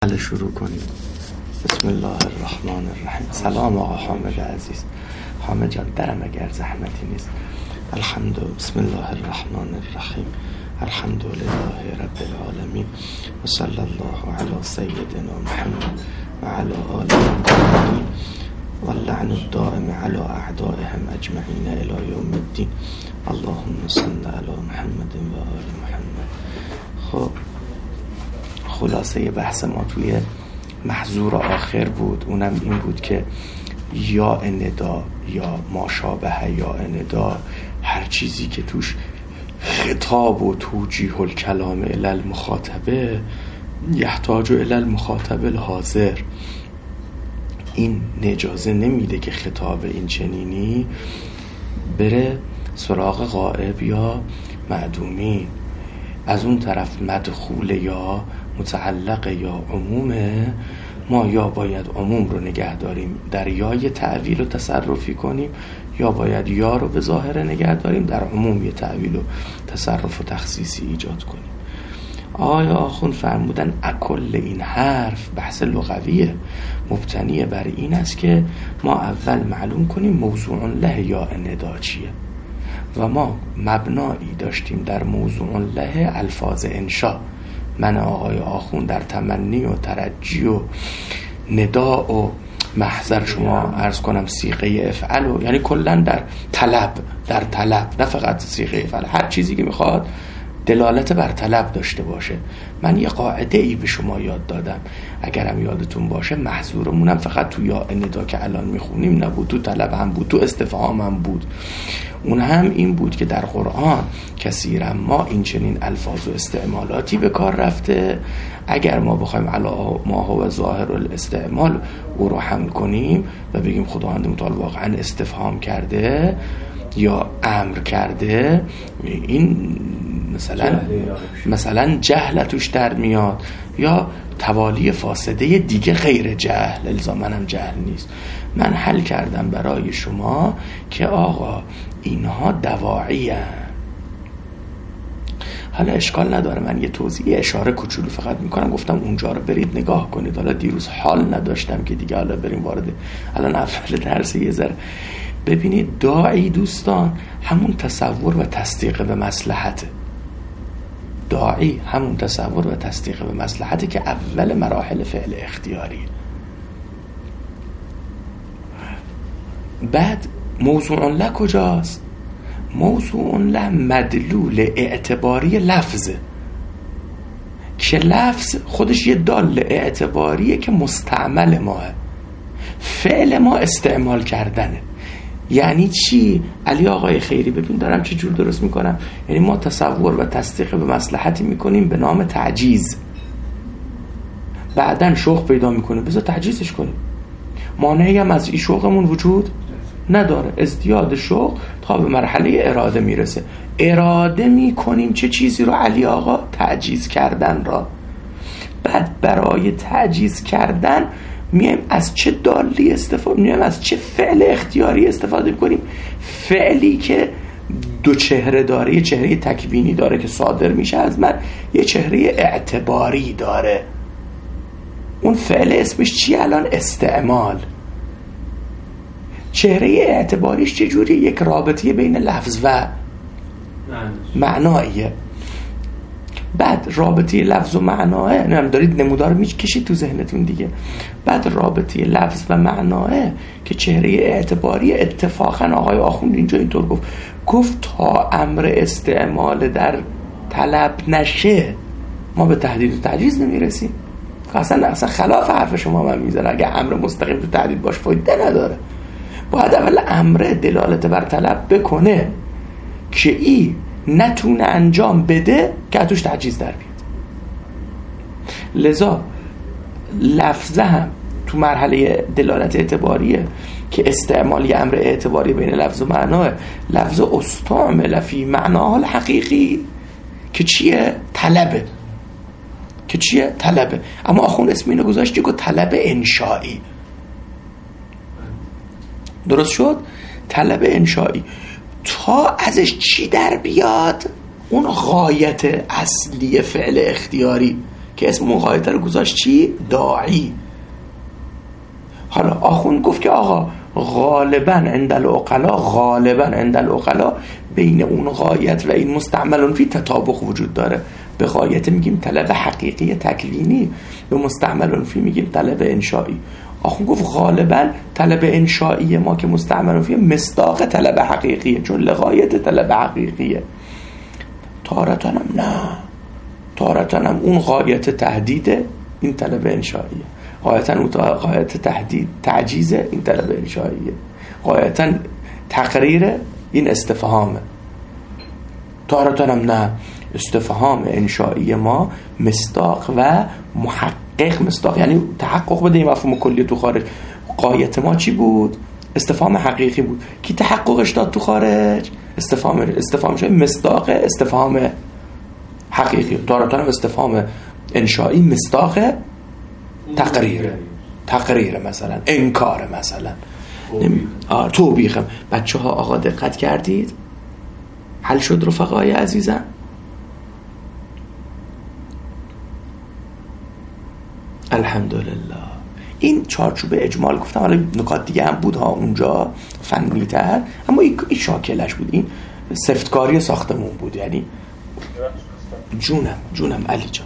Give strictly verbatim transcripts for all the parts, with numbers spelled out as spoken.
حالا شروع کنیم. بسم الله الرحمن الرحیم. سلام آقا حامد عزیز. حامد جان درم اگر زحمتی نیست. الحمد بسم الله الرحمن الرحیم. الحمد لله رب العالمین و صلی الله علی سیدنا محمد و علی آله الطاهرین و اللعن الدائم علی اعدائهم اجمعین الی یوم الدین. اللهم صل علی محمد و آل محمد. خب خلاصه بحث ما توی محظور آخر بود، اونم این بود که یا ندا یا ماشابه یا ندا، هر چیزی که توش خطاب و توجیه الکلام الی المخاطبه یحتاج الی المخاطب الحاضر، این اجازه نمیده که خطاب این چنینی بره سراغ غائب یا معدومی. از اون طرف مدخول یا متعلق یا عمومه، ما یا باید عموم رو نگه داریم در یای تعویل و تصرفی کنیم، یا باید یا رو به ظاهر نگه داریم در عموم یه تعویل و تصرف و تخصیصی ایجاد کنیم. آیا آخون فرمودن اکل این حرف بحث لغویه، مبتنی بر این است که ما اول معلوم کنیم موضوع له یا ندا چیه، و ما مبنایی داشتیم در موضوع له الفاظ انشا. من آقای آخون در تمنی و ترجی و ندا و محضر شما عرض کنم صیغه افعل و یعنی کلن در طلب، در طلب نه فقط صیغه افعل، هر چیزی که میخواد دلالت بر طلب داشته باشه. من یه قاعده ای به شما یاد دادم، اگرم یادتون باشه محظورمونم فقط تو یا ندا که الان میخونیم نبود، تو طلب هم بود، تو استفهام هم بود. اون هم این بود که در قرآن کثیرا ما این چنین الفاظ و استعمالاتی به کار رفته، اگر ما بخوایم علا ما هو ظاهر الاستعمال او رو حمل کنیم و بگیم خداوند متعال واقعا استفهام کرده یا امر کرده، این مثلا مثلا جهل توش در میاد، یا توالی فاسده دیگه غیر جهل، الزاماً هم جهل نیست. من حل کردم برای شما که آقا اینها دواعی هستند. حالا اشکال نداره، من یه توضیح اشاره کوچولو فقط میکنم، گفتم اونجا رو برید نگاه کنید. حالا دیروز حال نداشتم که دیگه حالا بریم وارد الان اول درس یه ذره ببینید. داعی دوستان همون تصور و تصدیق به مصلحته. داعی همون تصور و تصدیق به مصلحته که اول مراحل فعل اختیاری. بعد موضوع له کجاست؟ موضوع له مدلول اعتباری لفظه که لفظ خودش یه دال اعتباریه که مستعمل ماه، فعل ما استعمال کردنه. یعنی چی؟ علی آقای خیری ببین دارم چه جور درست میکنم. یعنی ما تصور و تصدیق به مصلحتی میکنیم به نام تعجیز، بعدن شوق پیدا میکنه بذار تعجیزش کنیم. مانعی هم از این شوقمون وجود نداره، ازدیاد شوق تا به مرحله اراده میرسه. اراده میکنیم چه چیزی رو علی آقا؟ تعجیز کردن را. بعد برای تعجیز کردن میایم از چه دالی استفاده میایم از چه فعل اختیاری استفاده کنیم؟ فعلی که دو چهره داره، یه چهره تکوینی داره که صادر میشه از من، یه چهره اعتباری داره. اون فعل اسمش چیه الان؟ استعمال. چهره اعتباریش چجوری؟ یک رابطه بین لفظ و معناییه. بعد رابطه لفظ و معناه، نمیدونم دارید نمودار میکشید تو ذهنتون دیگه. بعد رابطه لفظ و معناه که چهره اعتباری، اتفاقا آقای آخوند اینجا اینطور گفت گفت تا امر استعمال در طلب نشه ما به تهدید و تعجیز نمیرسیم. اصلا اصلا خلاف حرف شما من میزنه. اگه امر مستقیم تو تهدید باش فایده نداره. باید اول امر دلالت بر طلب بکنه که ای نتونه انجام بده که توش تعجیز در بیاد. لذا لفظه هم تو مرحله دلالت اعتباریه که استعمال یه امر اعتباری بین لفظ و معناه. لفظ استعمل فی معناه الحقیقی که چیه؟ طلبه. که چیه؟ طلبه. اما آخون اسم اینو گذاشتی که طلب انشایی. درست شد؟ طلب انشایی تا ازش چی در بیاد؟ اون غایت اصلی فعل اختیاری که اسم اون غایت رو گذاشت چی؟ داعی. حالا آخوند گفت که آقا غالبا عند العقلا، غالبا عند العقلا بین اون غایت و این مستعمل فی تطابق وجود داره. به غایت میگیم طلب حقیقی تکوینی، به مستعمل فی میگیم طلب انشایی. آخوند گفت غالبا طلب انشایی ما که مستعمل فی مصداق طلب حقیقیه، چون لغایت طلب حقیقیه. تارتن هم نه، تارتن هم اون غایت تهدیده، این طلب انشاییه. غایتا اون غایت تهدید تعجیزه، این طلب انشاییه. غایتا تقریره، این استفهامه. تارتن هم نه، استفهام انشایی ما مصداق و محقق. مصداق یعنی تحقق بده این مفهوم کلی تو خارج. غایت ما چی بود؟ استفهام حقیقی بود. کی تحققش داد تو خارج؟ استفهام. استفهامش مصداق استفهام حقیقی. تارتن استفهام انشایی مصداق تقریر، تقریر مثلا انکار مثلا آه توبیخم. بچه ها آقا دقت کردید؟ حل شد رفقای عزیزم؟ الحمدلله. این چارچوب اجمال گفتم، حالا نکات دیگه هم بود ها اونجا فنی تر، اما این شاکلش بود، این سفتکاری ساختمون بود. یعنی جونم جونم علی جان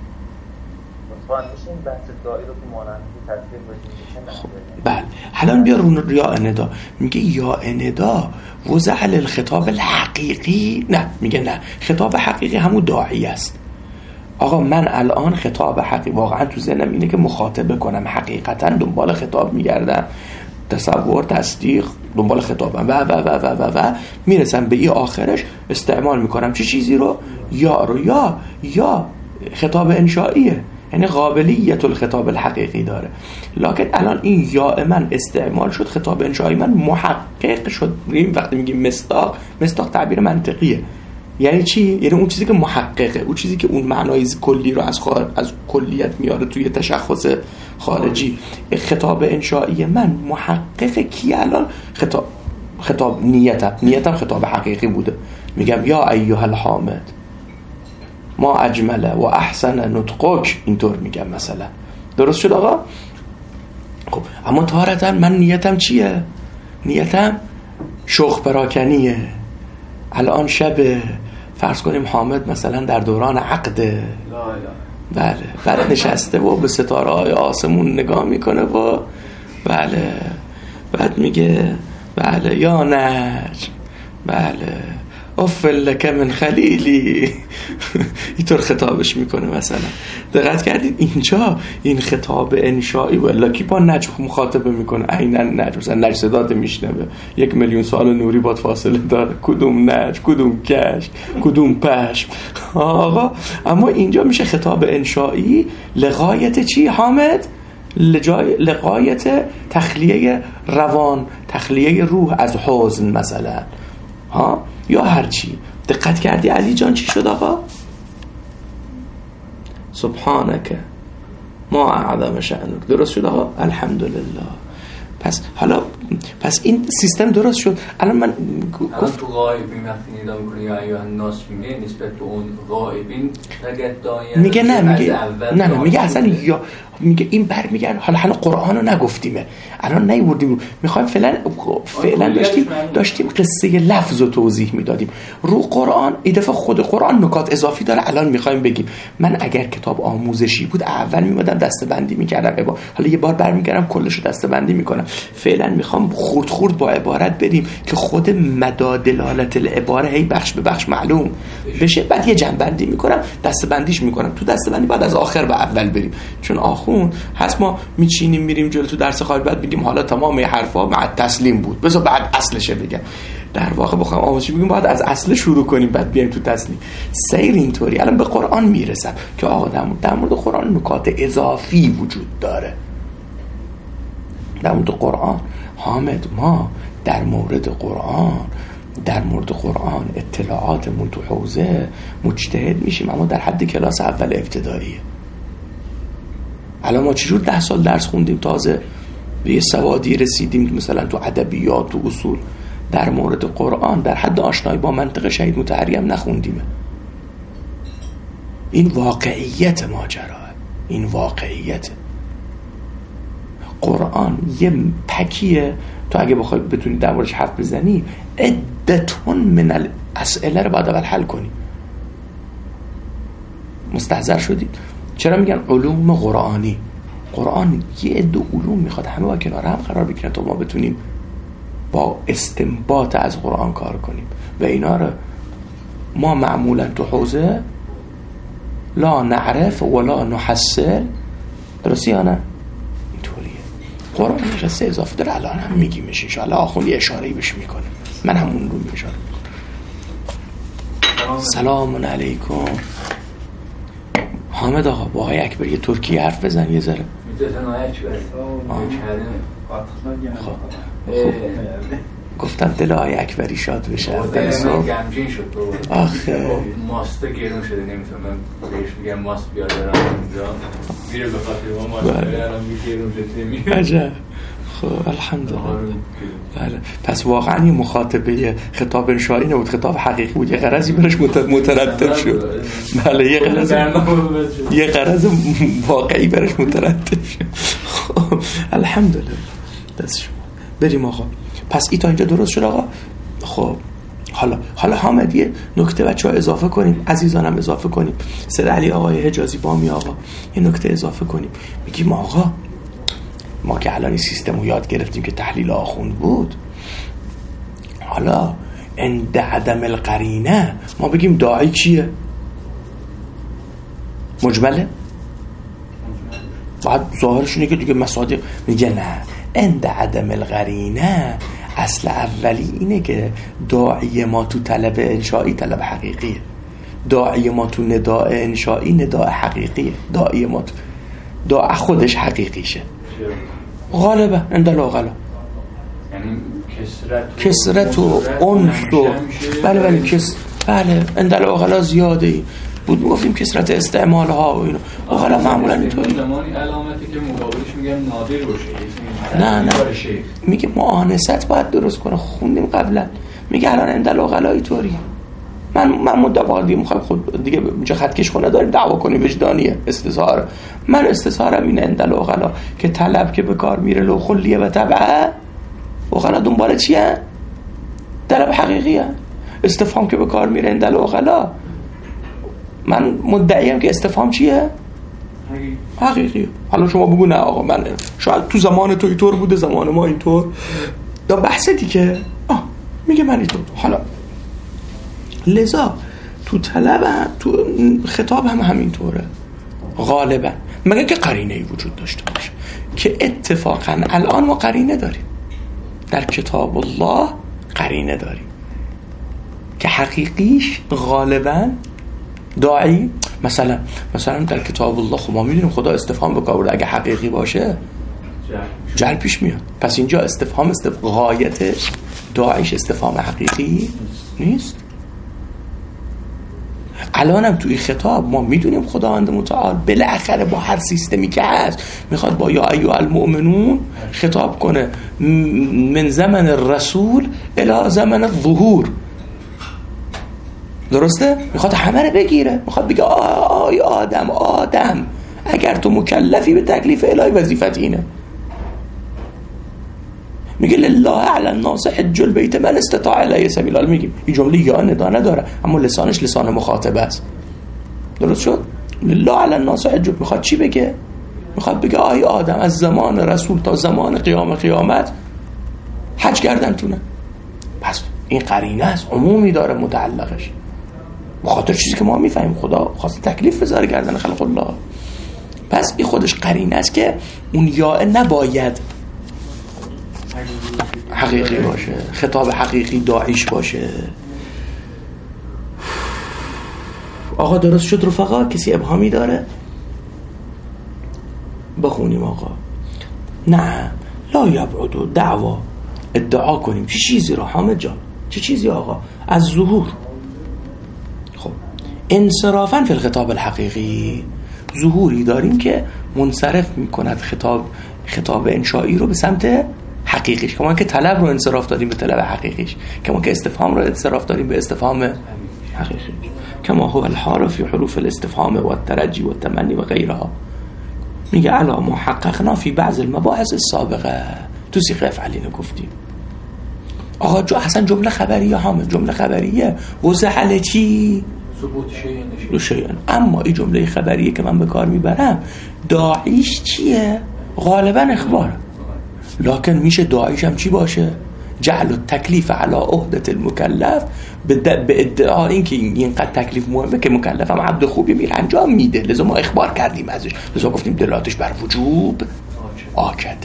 خب بله. حالا بیا رو یا اندا، میگه یا اندا وضع للخطاب الحقیقی، نه میگه نه، خطاب حقیقی همون داعی است. آقا من الان خطاب حقیقی واقعا تو ذهنم اینه که مخاطبه کنم، حقیقتا دنبال خطاب میگردم، تصور تصدیق دنبال خطابم و و و و و و میرسم به این آخرش استعمال میکنم چه چی چیزی رو؟ یا رو. یا یا خطاب انشائیه، یعنی قابلیت الخطاب الحقیقی داره. لکن الان این یا من استعمال شد، خطاب انشایی من محقق شد. این وقتی میگیم مصداق، مصداق تعبیر منطقیه. یعنی چی؟ یعنی اون چیزی که محققه، اون چیزی که اون معنای کلی رو از خارج از کلیت میاره توی تشخص خارجی. خطاب انشایی من محققه. کی الان؟ خطاب خطاب نیتم نیتم خطاب حقیقی بوده. میگم یا ایها الحامد ما اجمله و احسن نطقک، اینطور میگم مثلا. درست شد آقا؟ خب اما تارتاً من نیتم چیه؟ نیتم شوخ پراکنیه. الان شب فرض کنیم حامد مثلا در دوران عقده، بله بعد نشسته و به ستاره های آسمون نگاه میکنه و بله بعد میگه بله یا نجم، بله افل لک من خلیلی، اینطور خطابش میکنه مثلا. دقت کردید اینجا این خطاب انشایی و الاکی با نجم مخاطبه میکنه. عیناً نجم، مثلا نجم صدات میشنوه، یک میلیون سال نوری باد فاصله داره، کدوم نجم، کدوم کشف، کدوم پشم آقا. اما اینجا میشه خطاب انشایی لغایت چی حامد؟ لجای لغایت تخلیه روان، تخلیه روح از حزن مثلا ها، یا هر چی. دقت کردی علی جان چی شد آقا؟ سبحانك ما اعظم شأنك. درست شد آقا؟ الحمدلله. پس حالا پس این سیستم درست شد. الان من گفت تو غایبین وقتی ندا میکنه یا ایها الناس میگه نسبت به اون غایبین میگه نه، میگه نه نه میگه اصلا یا میگه این بر میگن. حالا حالا قرآن رو نگفتیمه، الان نیوردیم، میخوایم فعلا فعلا داشتیم داشتیم قصه لفظ رو توضیح میدادیم رو قرآن. این دفعه خود قرآن نکات اضافی داره، الان میخوایم بگیم. من اگر کتاب آموزشی بود اول میمدم دسته‌بندی میکردم، حالا یه بار برمیگردم کلش رو دسته‌بندی میکنم. فعلا میخوام خورد خورد با عبارت بریم که خود مداد دلالت العباره هی بخش به بخش معلوم بشه، بعد یه جنبندی میکنم، دسته‌بندیش میکنم. تو دسته‌بندی بعد از آخر به اول بریم، چون آخون هست ما میچینیم میریم جلو تو درس خارج، بعد میگیم حالا تمام حرفا مع تسلیم بود، بذار بعد اصلش بگم. در واقع بخوام آموزشی بگیم باید از اصل شروع کنیم بعد بیایم تو تسلیم. سیر اینطوری. الان به قرآن میرسم که آقا در مورد قرآن نکات اضافی وجود داره. در مورد قرآن حامد ما در مورد قرآن در مورد قرآن اطلاعاتمون تو حوزه مجتهد میشیم، اما در حد کلاس اول ابتداییه. الان ما چجور ده سال درس خوندیم تازه به یه سوادی رسیدیم، مثلا تو ادبیات تو اصول. در مورد قرآن در حد آشنایی با منطق شهید مطهری هم نخوندیم. این واقعیت ماجراه. این واقعیت. قرآن یه پکیه، تو اگه بخوای بتونی در موردش حرف بزنی عدتون من الاسئله رو باید اول حل کنی. مستحضر شدید؟ چرا میگن علوم قرآنی؟ قرآن یه عده علوم میخواد همه با کنار هم قرار بگیرن تا ما بتونیم با استنباط از قرآن کار کنیم و اینا رو ما معمولا تو حوزه لا نعرف ولا نحصل. درستی یا نه؟ اینطوریه. قرآن نشسته اضافه داره، الان هم میگیمش انشاءالله. آخوندی اشاره‌ای بهش میکنه، من همون رو اشاره میکنم. سلام علیکم حامد آقا. با آقای اکبر یه ترکی حرف بزن یه ذره. میتونن آقای اکبر خب گفتم دل آقای اکبری شاد بشه. دل من گمجین شد آخه ماست گرون شده، نمیتونم بهش بگم ماست بیار برم اونجا میره به خاطر ما ماست بیارم گرون شده میره. عجب. خب الحمدلله. بله پس واقعا یه مخاطبه خطاب انشایی نبود، خطاب حقیقی بود، یه غرضی برش مترتب شد. بله یه غرض یه غرض واقعی برش مترتب شد. خب الحمدلله. دست شما بریم آقا. پس ای تا اینجا درست شد آقا. خب حالا حالا حامد یه نکته بچه‌ها اضافه کنیم، عزیزانم اضافه کنیم. سر علی آقای حجازی بامی آقا یه نکته اضافه کنیم. میگیم آقا ما که الان این سیستم رو یاد گرفتیم که تحلیل آخوند بود، حالا عند عدم القرینه ما بگیم داعی کیه؟ مجمله؟ بعد ظاهرشونه که دیگه مصادیق. میگه نه، عند عدم القرینه اصل اولی اینه که داعی ما تو طلب انشایی طلب حقیقیه، داعی ما تو نداء انشایی نداء حقیقیه، داعی ما تو داع خودش حقیقیشه غالبا اندلا غلا، یعنی کسرت کسرت و انس و بله بله کس بله اندلا غلا زیاده ای بود. میگفتیم کسرت استعمال ها و اینو غلا معمولا اینطوری زمانی علامتی که مقابلش میگن نادر باشه. نه نه میگه معانست باید درست کنه. خوندیم قبلا میگه الان اندلا غلا اینطوری. من من مدام دیگه میخوام خود دیگه اینجا خطکش کنه داریم دعوا کنیم وجدانیه استظهار. من استظهارم اینه اندل اوغلا که طلب که به کار میره لو خلیه و تبعه اوغلا دنبال چیه؟ طلب حقیقیه. استفهام که به کار میره اندل اوغلا من مدعیم که استفهام چیه؟ حقیقیه. حالا شما بگو نه آقا من شاید تو زمان تو اینطور بوده زمان ما اینطور، دا بحثه دیگه. آه میگه من اینطور. حالا لذا تو طلب هم تو خطاب هم همینطوره غالبا، مگه که قرینه‌ای وجود داشته باشه که اتفاقا الان ما قرینه داریم در کتاب الله، قرینه داریم که حقیقیش غالبا داعی مثلا مثلا در کتاب الله خب ما میدونیم خدا استفهام بکار برده، اگه حقیقی باشه جل پیش میاد. پس اینجا استفهام استفهام غایتش داعیش استفهام حقیقی نیست. الانم توی خطاب ما میدونیم خداوند متعال بالاخره با هر سیستمی که هست میخواد با یا ایها المؤمنون خطاب کنه من زمن الرسول الی زمن الظهور. درسته؟ میخواد همه رو بگیره، میخواد بگه آی آدم آدم اگر تو مکلفی به تکلیف الهی وظیفت اینه. میگه لله علی الناس حج البیت من استطاع الیه سبیلا. میگیم این جمله یا ندا نداره اما لسانش لسان مخاطب است. درست شد؟ لله علی الناس حج. میخواد چی بگه؟ میخواد بگه آی آدم از زمان رسول تا زمان قیام قیامت حج کردن تونه. پس این قرینه است، عمومی داره متعلقش، بخاطر چیزی که ما میفهمیم خدا خواست تکلیف بذاره گردن خلق الله. پس این خودش قرینه است که اون یا نباید حقیقی باشه، خطاب حقیقی داعیش باشه. آقا درست شد رفقا؟ کسی ابهامی داره؟ بخونیم آقا. نه لا یبعدو دعوا ادعا کنیم چه چیزی رو حامد جان؟ چه چیزی آقا؟ از ظهور. خب انصرافاً فی الخطاب الحقیقی، ظهوری داریم که منصرف میکند خطاب خطاب انشایی رو به سمت حقیقیش. که ما که طلب رو انصراف داریم به طلب حقیقیش، که ما که استفهام رو انصراف داریم به استفهام حقیقی. کما هو الحال فی حروف الاستفهام و الترجی و التمنی و غیرها. میگه علا ما حققنا فی بعض المباحث السابقه، تو سیغه افعلینو گفتیم. آقا جو اصلا جمله خبریه حامد، جمله خبریه وزعل چی؟ ثبوت شیئا. اما این جمله خبریه که من به کار میبرم داعیش چیه؟ غالبا اخبار، لکن میشه داعیش هم چی باشه؟ جعل التکلیف علی عهدة المکلف، به ادعا این که اینقدر تکلیف مهمه که مکلف هم عبد خوبی میره انجام میده، لذا ما اخبار کردیم ازش، لذا گفتیم دلالتش بر وجوب آکده.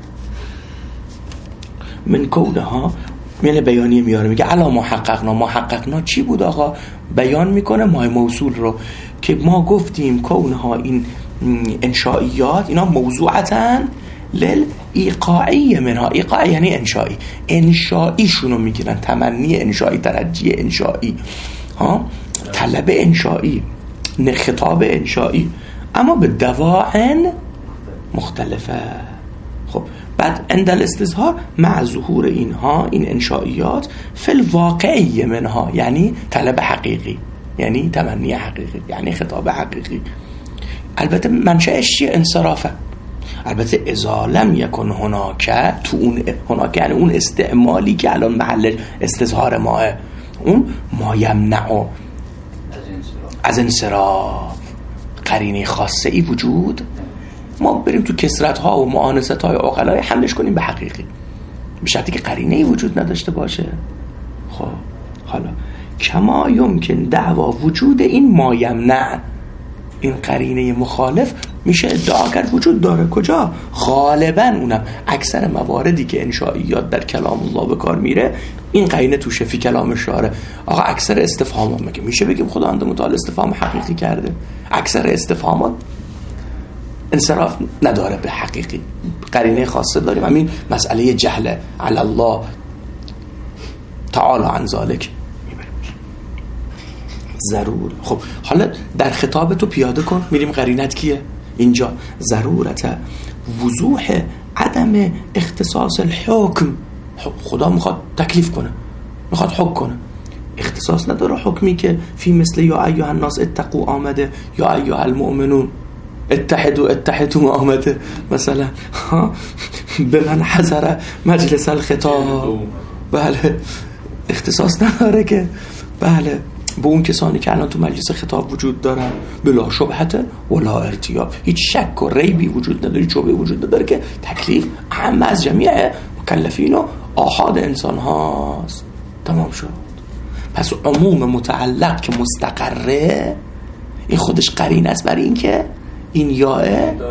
من کونها میله بیانیه میاره، میگه علا ما حققنا. ما حققنا چی بود آقا؟ بیان میکنه مای موصول رو که ما گفتیم کونها این انشائیات اینا موضوعتن لل ایقاعی منها. ایقاعی یعنی انشایی، انشاییشونو میگیرن، تمنی انشایی، ترجی انشایی، ها، طلب انشایی، خطاب انشایی، اما به دواعن مختلفه. خب بعد عند الاستظهار مع ظهور اینها، این انشائیات، فی الواقعی منها، یعنی طلب حقیقی، یعنی تمنی حقیقی، یعنی خطاب حقیقی. البته منشأش چیه؟ انصرافه. البته اذا لم یکن هناک، تو اون هناک یعنی اون استعمالی که الان محل استظهار ماه، اون ما یمنع از انصراف، قرینه خاصه ای وجود، ما بریم تو کسرت ها و معانست های عقلای حملش کنیم به حقیقی، به شرطی که قرینه ای وجود نداشته باشه. خب حالا کما یمکن دعوا وجود این ما یمنع، این قرینه مخالف میشه ادعا کرد وجود داره. کجا؟ غالبا اونم اکثر مواردی که انشائیات در کلام الله به کار میره این قرینه توشه. فی کلام شارع آقا اکثر استفهامات مگه میشه بگیم خداوند متعال استفهام حقیقی کرده؟ اکثر استفهامات انصراف نداره به حقیقی، قرینه خاصه داریم. همین مسئله جهل علی الله تعالی عن ذلک ضرور. خب حالا در خطاب تو پیاده کن، میریم قرینت کیه اینجا؟ ضرورت وضوح عدم اختصاص الحکم. خدا میخواد تکلیف کنه، میخواد حکم کنه، اختصاص نداره حکمی که فی مثل یا ایها الناس اتقوا آمده، یا ایها المؤمنون اتحدوا اتحدوا آمده مثلا، به من حضر مجلس الخطاب. بله اختصاص نداره که بله به اون کسانی که الان تو مجلس خطاب وجود دارن بلا شبهت ولا ارتیاب، هیچ شک و ریبی وجود نداره، شبهه وجود نداره که تکلیف اهم از جمیع مکلفین و آحاد انسان هاست. تمام شد. پس عموم متعلق که مستقره این خودش قرینه است برای این که این یاه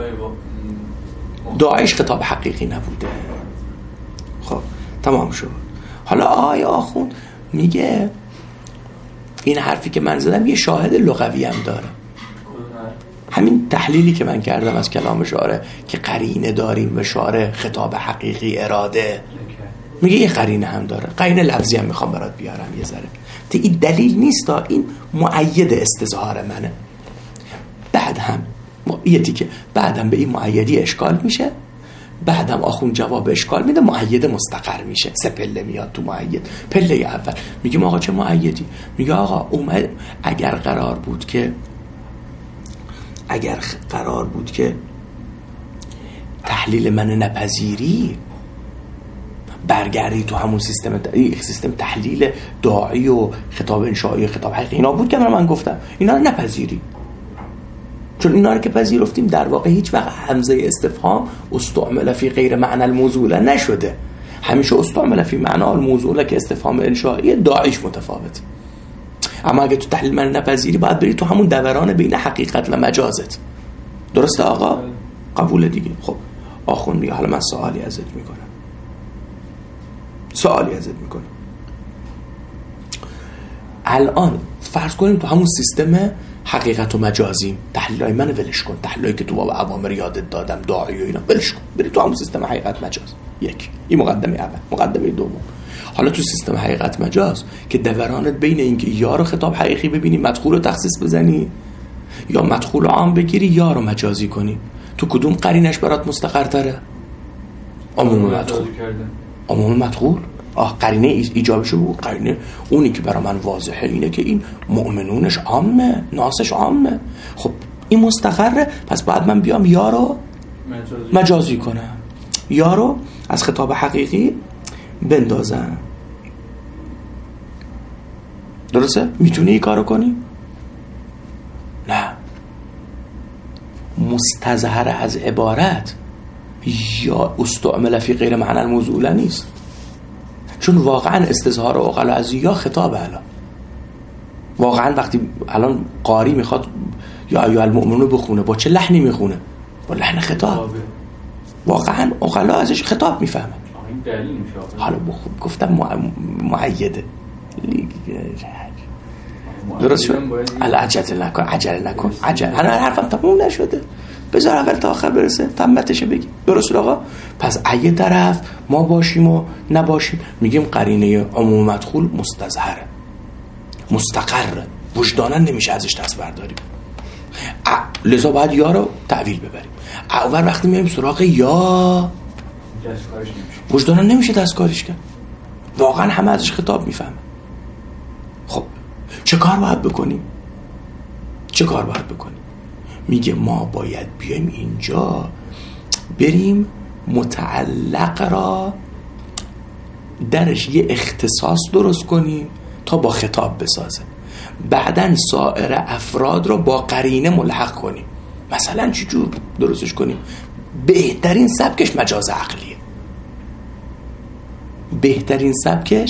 داعش خطاب حقیقی نبوده. خب تمام شد. حالا آقای آخون میگه این حرفی که من زدم یه شاهد لغوی هم داره، همین تحلیلی که من کردم از کلام شارع که قرینه داریم و شارع خطاب حقیقی اراده، میگه یه قرینه هم داره. قرینه لفظی هم میخوام برات بیارم یه ذره، این دلیل نیست، این مؤید استظهار منه. بعد هم یتی که بعدم به این مؤیدی اشکال میشه، بعدم آخون جواب اشکال میده، مؤید مستقر میشه. سه پله میاد تو مؤید. پله اول میگیم آقا چه مؤیدی؟ میگه آقا اومد اگر قرار بود که اگر قرار بود که تحلیل من نپذیری، برگردی تو همون سیستم سیستم تحلیل داعی و خطاب انشایی و خطاب حقیقی اینا بود که من گفتم اینا رو نپذیری، چون اینا رو که پذیرفتیم در واقع هیچ وقت همزه استفهام استعمل فی غیر معنی الموضوع نشده، همیشه استعمل فی معنی الموضوع که استفهام انشایی داعیش متفاوت. اما اگه تو تحلیل من نپذیری باید بری تو همون دوران بین حقیقت و مجازت. درسته آقا؟ قبول دیگه. خب آخون میگه حالا من سوالی ازت میکنم سوالی ازت میکنم الان فرض کنیم تو همون سیستم حقیقت و مجازیم، تحلیلای من ولش کن، تحلیلی که تو باب اوامر یادت دادم داعی و اینا ولش کن، بری تو همون سیستم حقیقت مجاز. یک این مقدمه اول. مقدمه دوم، حالا تو سیستم حقیقت مجاز که دورانت بین اینکه یا رو خطاب حقیقی ببینی مدخول رو تخصیص بزنی یا مدخول عام بگیری یا رو مجازی کنی، تو کدوم قرینش برات مستقرتره؟ عموم مدخول. عموم مدخول آه قرینه ایجابشو بگو. قرینه اونی که برای من واضحه اینه که این مؤمنونش عامه، ناسش عامه. خب این مستقره، پس باید من بیام یا رو مجازی, مجازی کنم، یا رو از خطاب حقیقی بندازم. درسته؟ میتونی این کارو کنی؟ نه. مستظهر از عبارت یا استعمل فی غیر معنی الموضوع نیست، چون واقعا استظهار عقلا از یا خطاب اعلی. واقعا وقتی الان قاری میخواد یا ایها المؤمنون بخونه، با چه لحنی میخونه؟ با لحن خطاب. واقعا عقلا ازش خطاب میفهمه. حالا گفتم معیده. درست شد؟ عجله نکن، عجله نکن، عجله. هنوز حرفم تموم نشده، بذار اول تا آخر برسه، تمتشه بگی. درست آقا؟ پس اگه طرف ما باشیم و نباشیم، میگیم قرینه عموم مدخول مستظهره، مستقر، وجدانا نمیشه ازش دست برداریم، لذا باید یا رو تعویل ببریم. اول وقتی میایم سراغ یا، وجدانا نمیشه دستکاریش کرد، واقعا همه ازش خطاب میفهمه. خب چه کار باید بکنیم؟ چه کار باید بکنیم؟ میگه ما باید بیایم اینجا بریم متعلق را درش یه اختصاص درست کنیم تا با خطاب بسازه، بعدن سایر افراد را با قرینه ملحق کنیم. مثلا چی جور درستش کنیم؟ بهترین سبکش مجاز عقلیه، بهترین سبکش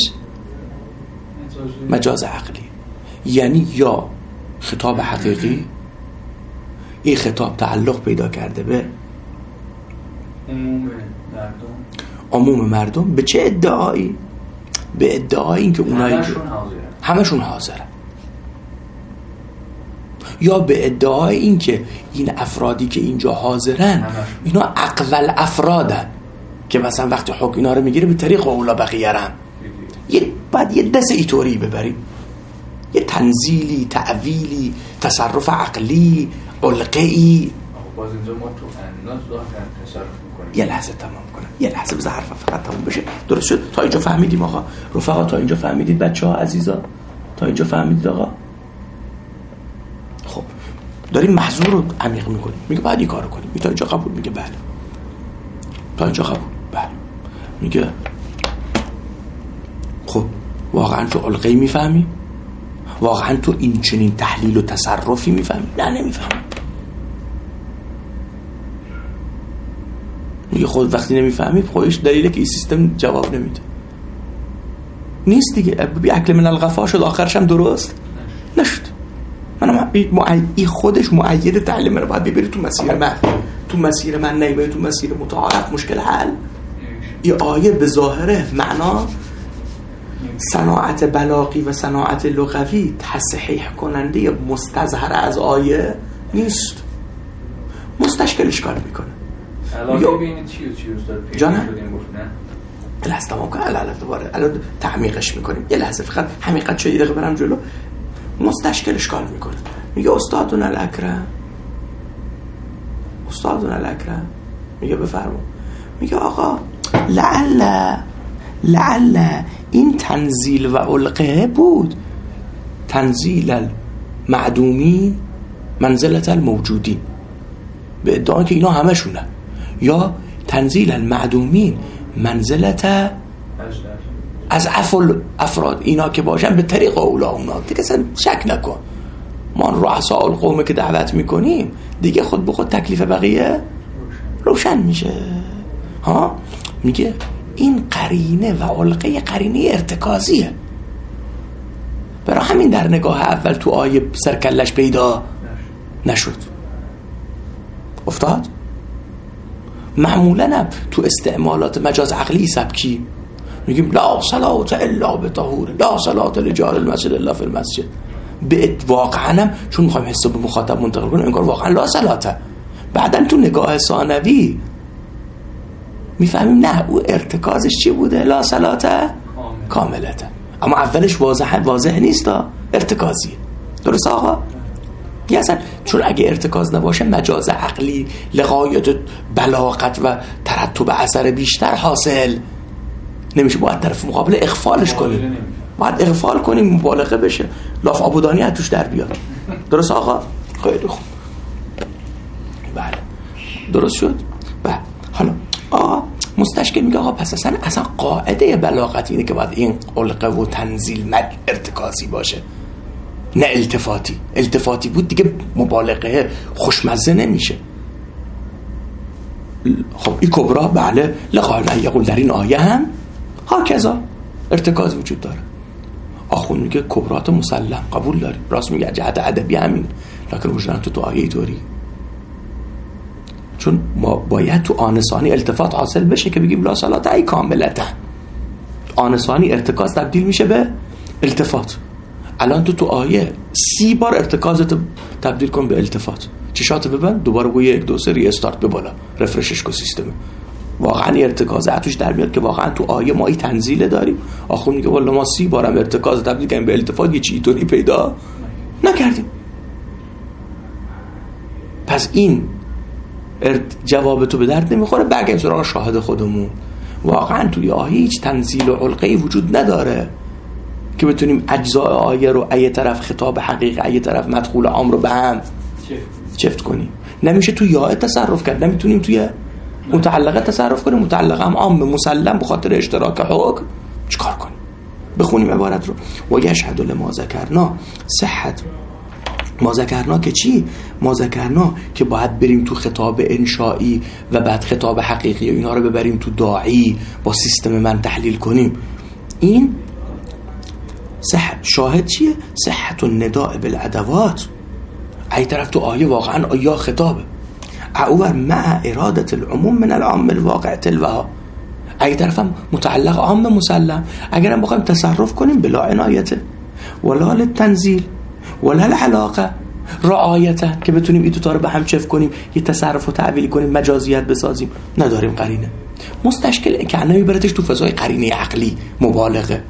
مجاز عقلیه. یعنی یا خطاب حقیقی، این خطاب تعلق پیدا کرده به عموم مردم، عموم مردم به چه ادعایی؟ به ادعایی این که اونایی همشون حاضرن، همشون حاضرن، یا به ادعای این که این افرادی که اینجا حاضرن اینا اقول افرادن که مثلا وقتی حکم اینا رو میگیره به طریق اولا بقیرن. یه بعد یه دست ایتوری ببریم، یه تنزیلی، تعویلی، تصرف عقلی، علقه‌ای. باز اینجا ما تو انداز ظاهر تصرف میکنیم. یه لحظه تمام کنم، یه لحظه بذار حرفم فقط تمام بشه. درست شد؟ تا اینجا فهمیدیم آقا رفقا؟ تا اینجا فهمیدید بچه‌ها عزیزا؟ تا اینجا فهمیدید آقا؟ خب داریم محظور رو عمیق میکنیم، میگه بعد این کارو کنیم. تا اینجا قبول؟ میگه بله. تا اینجا قبول؟ بله. میگه خب واقعا تو علقه‌ای میفهمی؟ واقعا تو این چنین تحلیل و تصرفی میفهمی؟ نه نمیفهمی. میگه خود وقتی نمیفهمید خودش دلیله که این سیستم جواب نمیده. نیست دیگه. بی اکل من الغفا شد، آخرش هم درست نشد. منم این خودش مؤید تعلیم رو باید ببری تو مسیر من، تو مسیر من نمیبری تو مسیر متعارف. مشکل حل. این آیه به ظاهره معنا صناعت بلاغی و صناعت لغوی تصحیح کننده مستظهر از آیه نیست، مستشکلش کار میکنه. علاقه بین چی و چی استاد پیدا شدیم گفتن؟ لحظه تمام کن، الان دوباره الان تعمیقش میکنیم. یه لحظه فقط حقیقت چه دقیقه برم جلو. مستشکلش کار میکنه. میگه استادون الاکرم، استادون الاکرم میگه بفرما. میگه آقا لعل لعل این تنزیل و علقه بود، تنزیل المعدومین منزلت الموجودین، به ادعا که اینا همشونه، یا تنزیل المعدومین منزلت از افل افراد، اینا که باشن به طریق اولا اونا دیگه اصلا شک نکن. ما رؤساء القوم که دعوت میکنیم دیگه خود به خود تکلیف بقیه روشن میشه. ها میگه این قرینه و علقه قرینه ارتکازیه، برای همین در نگاه اول تو آیه سرکلش پیدا نشد، افتاد. معمولا تو استعمالات مجاز عقلی سبکی میگیم لا صلات الا بطهور، لا صلات لجار المسجد الا فی المسجد. به واقعا هم چون میخوایم حساب به مخاطب منتقل کنیم انگار واقعا لا صلاته. بعدن تو نگاه ثانوی میفهمیم نه او ارتکازش چی بوده؟ لا صلاته کاملته. اما اولش واضح واضح نیست، ارتکازیه. درست آقا؟ یا اصلا چون اگه ارتکاز نباشه مجاز عقلی لغایت بلاغت و ترتب اثر بیشتر حاصل نمیشه، باید طرف مقابل اغفالش کنیم، باید اغفال کنیم، مبالغه بشه، لاف آبودانی از توش در بیاد. درست آقا؟ خیلی خوب. درست شد؟ و حالا آقا مستشکل میگه آقا پس اصلا اصلا قاعده بلاغت اینه که باید این علقه و تنزیل مد ارتکازی باشه نه التفاتی. التفاتی بود دیگه مبالغه خوشمزه نمیشه. خب این کبرا بله لقال من یقول در این آیه هم ها کذا ارتکاز وجود داره. آخون میگه کبرات مسلم قبول داری، راست میگه، جهت ادبی همین، لکن وجدان تو تو آیه طوری، چون ما باید تو آنسانی التفات حاصل بشه که بگیم لا صلات ای کاملتا. آنسانی ارتکاز تبدیل میشه به التفات. الان تو تو آیه سی بار ارتکازت تبدیل کن به التفات. چشات ببند، دوباره گوی یک دو سه ری استارت به بالا، رفرشش کو سیستم. واقعا ارتکاز اتوش در میاد که واقعا تو آیه ما این تنزیل داریم. آخون میگه والله ما سی بارم ارتکاز تبدیل کردیم به التفات، یه چیزی طوری پیدا نکردیم. پس این جواب تو به درد نمیخوره. برگردیم سراغ شاهد خودمون. واقعا توی آیه هیچ تنزیل و علقه‌ای وجود نداره که بتونیم اجزاء آیه رو ای طرف خطاب حقیقی ای طرف مدخول عام رو به هم چفت کنیم. نمیشه توی یا تصرف کرد، نمیتونیم توی متعلقه تصرف کنیم. متعلقه هم عام مسلم به خاطر اشتراک حکم چیکار کنیم؟ بخونیم عبارت رو. و یشهد لما ذکرنا صحت ما ذکرنا که چی؟ ما ذکرنا که باید بریم تو خطاب انشایی و بعد خطاب حقیقی و اینا رو ببریم تو داعی با سیستم من تحلیل کنیم. این صحت شاهد چیه؟ صحت النداء بالادوات. ای طرف تو آیه واقعا آیا خطابه اول مع اراده العموم من العام الواقع تلوها. ای طرف هم متعلق عام مسلم. اگرم بخوایم تصرف کنیم بلا عنایته ولا للتنزیل ولا العلاقه رعایتا که بتونیم این دوتا رو به هم چفت کنیم، یه تصرف و تعبیل کنیم، مجازیت بسازیم. نداریم قرینه. مستشکل که الان میبرتش تو فضای قرینه عقلی مبالغه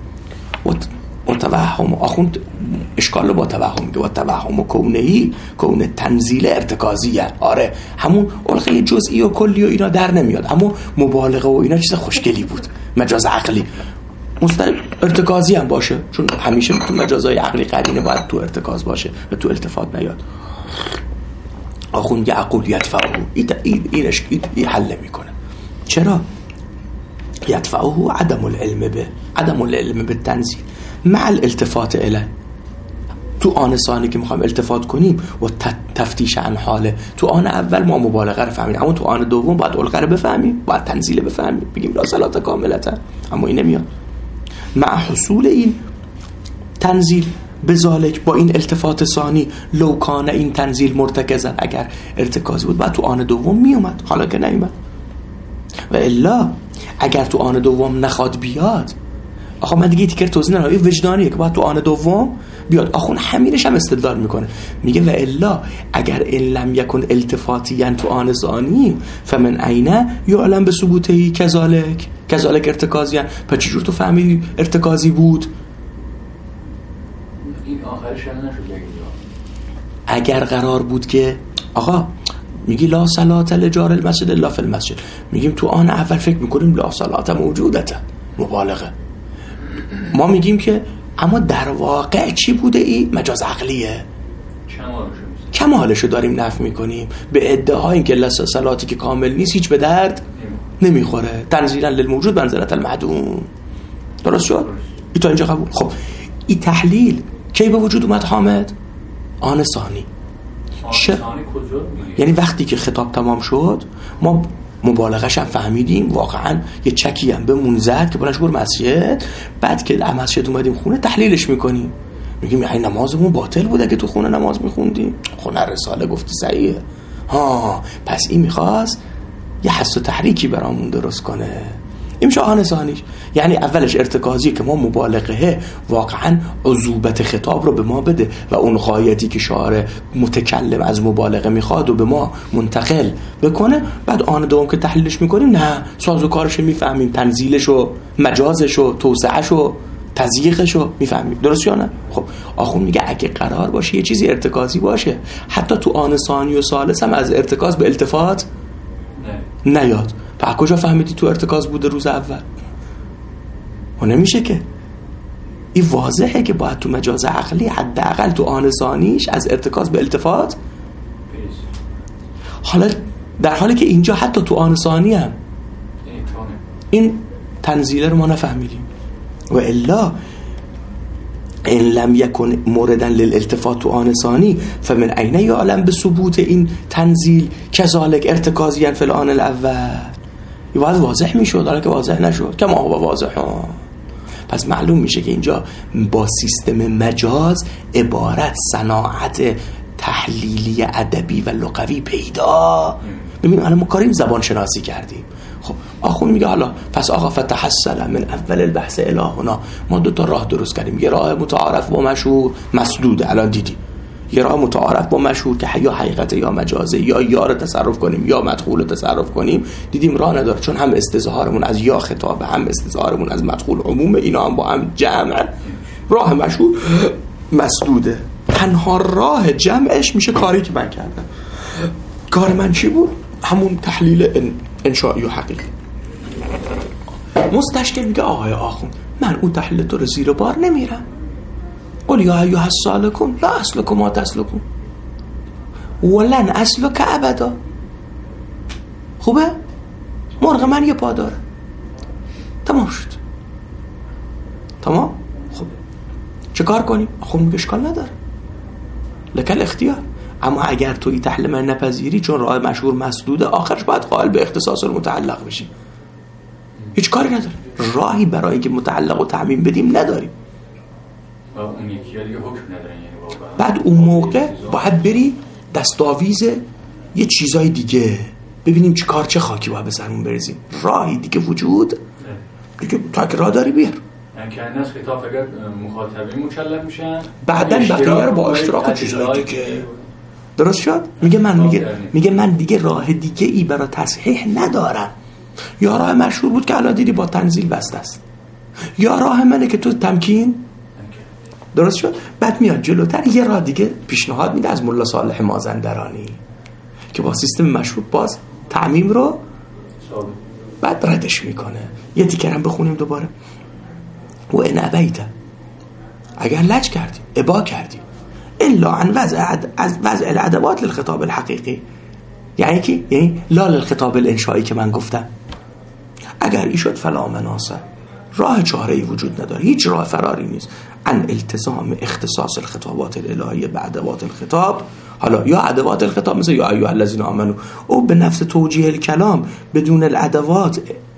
و توهم. آخوند اشکال با توهم میگه و توهم و کونهی کون تنزیل ارتکازی هست. آره همون علقه جزئی و کلی و اینا در نمیاد، اما مبالغه و اینا چیز خوشگلی بود، مجاز عقلی. مستقیم ارتکازی هم باشه، چون همیشه تو مجازهای عقلی قرینه باید تو ارتکاز باشه و تو التفات نیاد. آخوند یعقول یدفعه اینش این حل میکنه. چرا؟ یدفعه عدم العلم به عدم العلم به تنزیل مع الالتفات اله. تو آن ثانی که میخوایم التفات کنیم و تفتیش عن حاله، تو آن اول ما مبالغه رو فهمیم، اما تو آن دوم باید علقه رو بفهمیم، باید تنزیل بفهمیم، بگیم لا صلات کاملتا. اما این نمیاد. مع حصول این تنزیل بذالک، با این التفات ثانی، لو کان این تنزیل مرتکزن، اگر ارتکازی بود بعد تو آن دوم میومد، حالا که نیومد. و الا اگر تو آن دوم نخواد بیاد، آخه من دیگه تیکر توضیح نمیدم، این وجدانیه که باید تو آن دوم بیاد. آخون همینش هم استدلال میکنه، میگه و الا اگر ان لم یکن التفاتیا تو آن ثانی فمن عین یعلم بثبوته کذالک کذالک ارتکازیا. پس چجور تو فهمیدی ارتکازی بود؟ این آخرش هم نشد. اگر قرار بود که آقا میگی لا صلات لجار المسجد الا فی المسجد، میگیم تو آن اول فکر میکنیم لا صلات موجودته، مبالغه. ما میگیم که اما در واقع چی بوده؟ ای مجاز عقلیه، کمالشو داریم نفی میکنیم به ادعای اینکه صلاتی که کامل نیست هیچ به درد نمیخوره. تنزیلا للموجود منزلت المعدوم. درست شد؟ ای تا اینجا قبول. خب این تحلیل کی به وجود اومد حامد؟ آن ثانی. ش... یعنی وقتی که خطاب تمام شد ما مبالغه‌ش هم فهمیدیم، واقعا یه چکی هم به منزد که بلنش برو مسجد، بعد که از مسجد اومدیم خونه تحلیلش میکنیم، میگیم این نمازمون باطل بوده که تو خونه نماز میخوندیم، خونه رساله گفتی صحیحه. ها پس این میخواست یه حس و تحریکی برامون درست کنه. این میشه آن ثانیش. یعنی اولش ارتکازی که ما مبالغه واقعا عذوبت خطاب رو به ما بده و اون غایتی که شاعر متکلم از مبالغه میخواد و به ما منتقل بکنه. بعد آن دوم که تحلیلش میکنیم نه سازوکارش میفهمیم، تنزیلش و مجازش و توسعهش و تضییقش رو میفهمیم. درست یا نه؟ خب آخون میگه اگه قرار باشه یه چیزی ارتکازی باشه، حتی تو آن ثانی و ثالث هم از ارتکاز به التفات نه. نیاد. تا کجا فهمیدی تو ارتکاز بوده روز اول؟ و نمیشه که. این واضحه که باید تو مجاز عقلی حداقل تو آن ثانیش از ارتکاز به التفات. حالا در حالی که اینجا حتی تو آن ثانی هم این تنزیله رو ما نفهمیدیم. و الا ان لم یکن موردا للالتفات تو آن ثانی فمن عین یعلم به ثبوت این تنزیل کذالک ارتکازیا فی الآن الاول. یه باید واضح میشد، حالا که واضح نشد کما هو واضح. پس معلوم میشه که اینجا با سیستم مجاز عبارت صناعت تحلیلی ادبی و لغوی پیدا. ببین الان ما کاریم زبان شناسی کردیم. خب آخون میگه حالا پس آقا فتحصل من اول البحث الی هنا، ما دو تا راه درست کردیم. یه راه متعارف و مشهور مسدود، الان دیدی. یه راه متعارف و مشهور که یا حقیقت یا مجازه، یا یا رو تصرف کنیم یا مدخول رو تصرف کنیم. دیدیم راه نداره، چون هم استظهارمون از یا خطاب هم استظهارمون از مدخول عموم، اینا هم با هم جمع. راه مشهور مسدوده. تنها راه جمعش میشه کاری که من کردم. کار من چی بود؟ همون تحلیل انشائی و حقیقی. مستشکل میگه آقای آخون من اون تحلیل تو رو زیر بار نمیرم. قل یا ایها السالکون لا اسلک ما تسلکون ولن اسلک ابدا. خوبه؟ مرغ من یه پا داره. تمام شد. تمام؟ خب چه کار کنیم؟ آخون میگه اشکال نداره، لکل اختیار. اما اگر توی تحلیل من نپذیری، چون راه مشهور مسدوده، آخرش باید قائل به اختصاص المتعلق بشیم. هیچ کاری نداره، راهی برای اینکه متعلق و تعمیم بدیم نداریم. اون یکی دیگه حکم نداره. بعد اون موقع باید بری دستاویز یه چیزای دیگه ببینیم چی کار چه خاکی باید به سرمون بریزیم. راهی دیگه وجود دیگه تا که راه داری بیار. یعنی که الناس خطاب اگر مخاطبین مکلف میشن، بعدن بقیه رو با اشتراک و چیزای دیگه. درست شد؟ میگه من میگه میگه من دیگه راه دیگه ای برای تصحیح ندارم. یا راه مشهور بود که الان دیدی با تنزیل بسته است، یا راه منه که تو تمکین. درست شد؟ بعد میاد جلوتر یه راه دیگه پیشنهاد میده از ملا صالح مازندرانی که با سیستم مشهور باز تعمیم رو بعد ردش میکنه. یه تیکرم بخونیم دوباره. و ان ابیت، اگر لج کردی ابا کردی، الا عن وضع از وضع الادوات للخطاب الحقیقی، یعنی کی؟ یعنی لا للخطاب الانشایی که من گفتم. اگر ای شد فلا مناصه، راه چاره‌ای وجود نداره، هیچ راه فراری نیست عن التزام اختصاص الخطابات الالهیه به ادوات الخطاب. حالا یا ادوات الخطاب مثل یا ایها الذین آمنو، او به نفس توجیه الکلام بدون الادوات،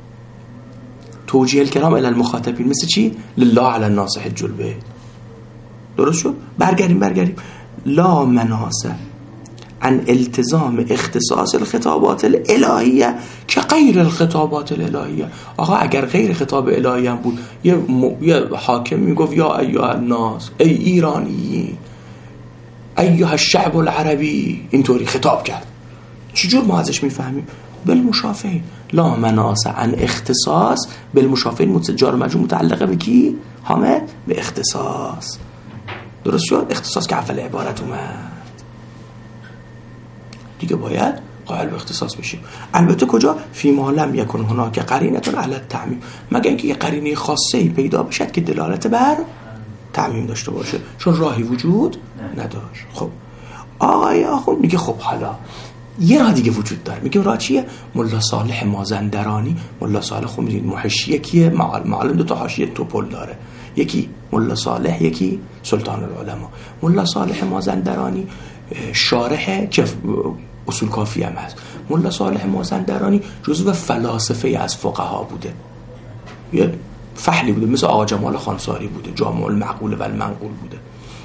توجیه الکلام الی المخاطبین، مثل چی؟ لله علی الناس حج البیت. درست شد؟ برگردیم برگردیم لا مناصه عن التزام اختصاص الخطابات الالهیه که غیر الخطابات الالهیه. آقا اگر غیر خطاب الهی هم بود، یه, م... یه حاکم میگفت یا ایها الناس، ای ایرانی، ایها الشعب العربی، اینطوری خطاب کرد، چجور ما ازش میفهمیم؟ بالمشافهین. لا مناص عن اختصاص بالمشافهین، جار مجرور متعلقه به کی؟ حامد به اختصاص. درست شد؟ اختصاص که اول عبارت اومد دیگه باید قائل به اختصاص بشیم. البته کجا؟ فی ما لم یکن هناک قرینه علی التعمیم، مگر اینکه یه قرینه خاصه‌ای پیدا بشه که دلالت بر تعمیم داشته باشه، چون راهی وجود نداشت. خب آقای آخوند میگه خب حالا یه راه دیگه وجود داره. میگه راه چیه؟ ملا صالح مازندرانی. ملا صالح خب میدونید محشیه کیه؟ معلم دو تا حاشیه توپل داره، یکی ملا صالح یکی سلطان العلماء. ملا صالح مازندرانی شارح که اصول کافی هم هست. ملا صالح مازندرانی جزو فلاسفه از فقها بوده، یه فحلی بوده، مثل آقا جمال خانساری بوده، جامع المعقول و المنقول بوده.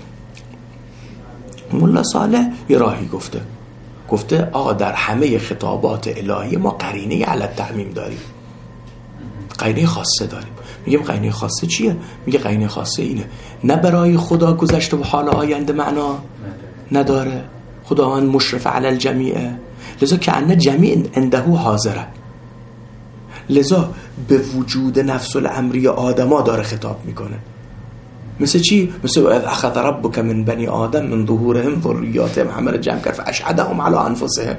ملا صالح یه راهی گفته گفته آقا در همه خطابات الهی ما قرینه علی التعمیم داریم، قرینه خاصه داریم. میگم قرینه خاصه چیه؟ میگه قرینه خاصه اینه نه برای خدا گذشته و حال آینده معنا نداره، خداوند مشرف علی الجمیع، لذا که ان جمیع عنده حاضره، لذا به وجود نفس الامری آدما داره خطاب میکنه. مثل چی؟ مثل اخذ ربک من بنی آدم من ظهورهم ذریاتهم، همه رو جمع کرد فاشهدهم علی انفسهم،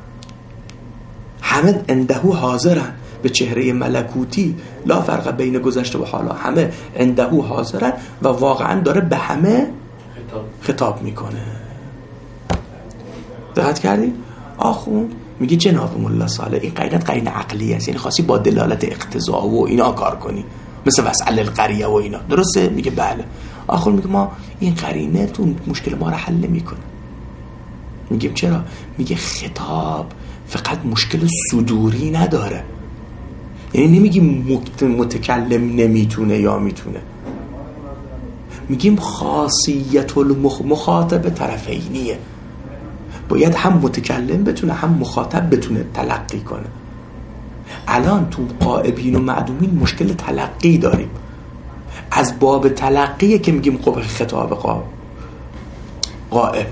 همه عنده حاضرن به چهره ملکوتی، لا فرق بین گذشته و حالا، همه عنده حاضرن و واقعا داره به همه خطاب, خطاب میکنه. دقت کردید؟ آخون میگه جناب ملا صالح این قرینه قرینه عقلی است، یعنی خاصی با دلالت اقتضا و اینا کار کنی مثل وسعل القریه و اینا، درسته؟ میگه بله. آخر میگه ما این قرینه تو مشکل ما رو حل نمیکنه. میگیم چرا؟ میگه خطاب فقط مشکل صدوری نداره، یعنی نمیگیم متکلم نمیتونه یا میتونه، میگیم خاصیت المخاطب طرفینیه، باید هم متکلم بتونه هم مخاطب بتونه تلقی کنه. الان تو غائبین و معدومین مشکل تلقی داریم، از باب تلقیه که میگیم قبح خطاب غائب.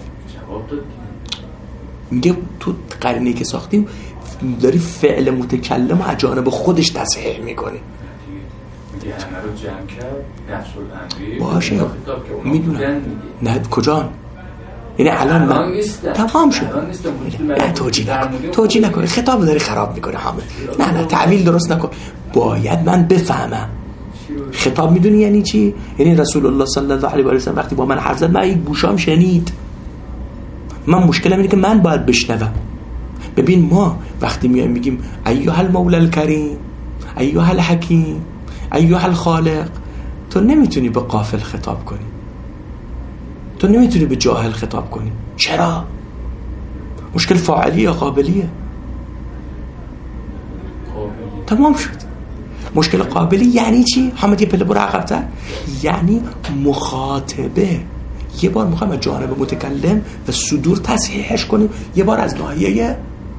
میگه تو قرینه‌ای که ساختیم داری فعل متکلم از جانب خودش تصحیح میکنی. میگه همه رو جمع کرد نفس الامری باشه میدونم نه کجان، یعنی الان من تمام شد نه توجیه نکن توجیه نکن خطاب داری خراب میکنه همه. نه نه تعویل درست نکن، باید من بفهمم خطاب میدونی یعنی چی؟ یعنی رسول الله صلی الله علیه و آله وقتی با من حرف زد من یک گوشام شنید، من مشکلم اینه که من باید بشنوم. ببین ما وقتی میایم میگیم ایها المولا الکریم، ایها الحکیم، ایها الخالق، تو نمیتونی به غافل خطاب کنی، تو نمیتونی به جاهل خطاب کنی. چرا؟ مشکل فاعلی یا قابلیه؟ تمام شد. مشکل قابلی یعنی چی؟ حامد یه پله برو عقب‌تر، یعنی مخاطبه یه بار میخوایم از جانب متکلم و صدور تصحیحش کنیم، یه بار از ناحیه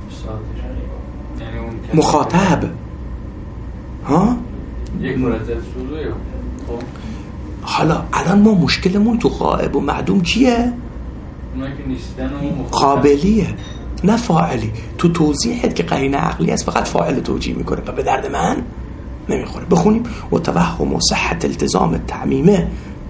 مخاطب. ها؟ یک مرتب صدور. حالا الان ما مشکلمون تو غائب و معدوم چیه؟ اونایی که نیستن و قابلیه نه فاعلی. تو توضیحت که قرینه عقلی است فقط فاعل توجیه میکنه و به درد من نمیخوره. بخونیم و توهم و صحت التزام التعمیمه.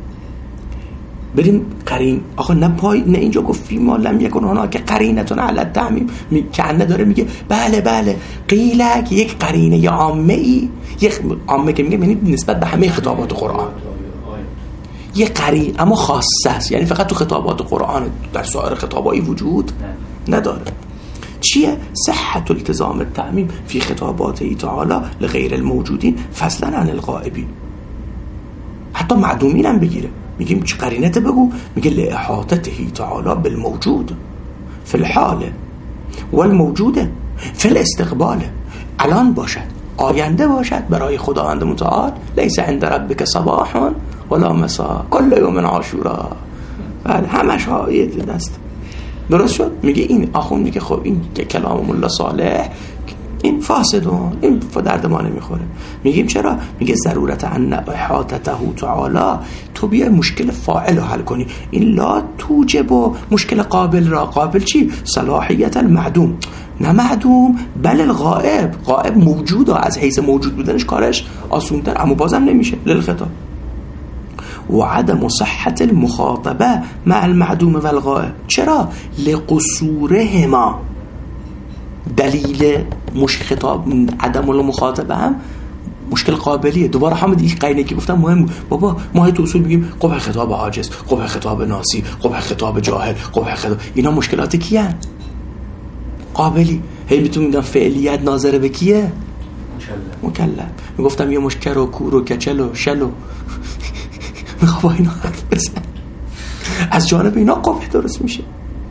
بریم قرین آقا نه پای نه اینجا گفت فی ما لم یکن هنا که قرینتون علی التعمیم که انه داره میگه بله بله قیله که یک قرینه عامه ای، یک عامه که میگه یعنی نسبت به همه خطابات قرآن، یه قرین اما خاصه است، یعنی فقط تو خطابات قرآن، در سایر خطابایی وجود نداره. چیه؟ صحت التزام التعمیم فی خطاباته تعالی لغیر الموجودین فضلا عن الغائبین. حتی معدومین هم بگیره، میگیم چه قرینت بگو، میگه لإحاطته تعالی بالموجود فی الحال والموجود فی الاستقبال. الان باشد، آینده باشد برای خداوند متعال. لیس عند ربک صباح ولا مساء کل یوم عاشورا. بله همش آیت دست درست شد. میگه این آخون میگه خب این کلام مولا صالح این فاسدون، این درد ما نمیخوره. میگیم چرا؟ میگه ضرورت ان احاطته تعالی، تو بیا مشکل فاعل رو حل کنی، این لا توجب مشکل قابل را. قابل چی؟ صلاحیت المعدوم، نه معدوم بل الغائب. غائب موجوده، از حیث موجود بودنش کارش آسونتر، اما بازم نمیشه للخطاب. و عدم صحت المخاطبه مع المعدوم و الغائب. چرا؟ لقصورهما. دلیل مش خطاب عدم المخاطبه هم مشکل قابلیه. دوباره حامد این قرینه که گفتم مهم. بابا ما تو اصول میگیم قبح خطاب عاجز، قبح خطاب ناسی، قبح خطاب جاهل، قبح خطاب، اینا مشکلات کیان؟ قابلی. هی میتون میگم فعلیت ناظر به کیه؟ مکلف. میگفتم یه مشکر و کور و کچل و شل و میخوام با اینا حرف بزن، از جانب اینا قبح درست میشه.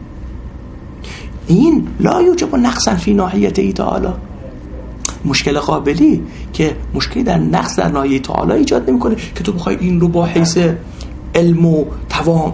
این لا یوجب نقصا فی ناحیته تعالی. مشکل قابلی که مشکلی در نقص در ناحیه تعالی ایجاد نمیکنه که تو بخوای این رو با حیث علم و توام.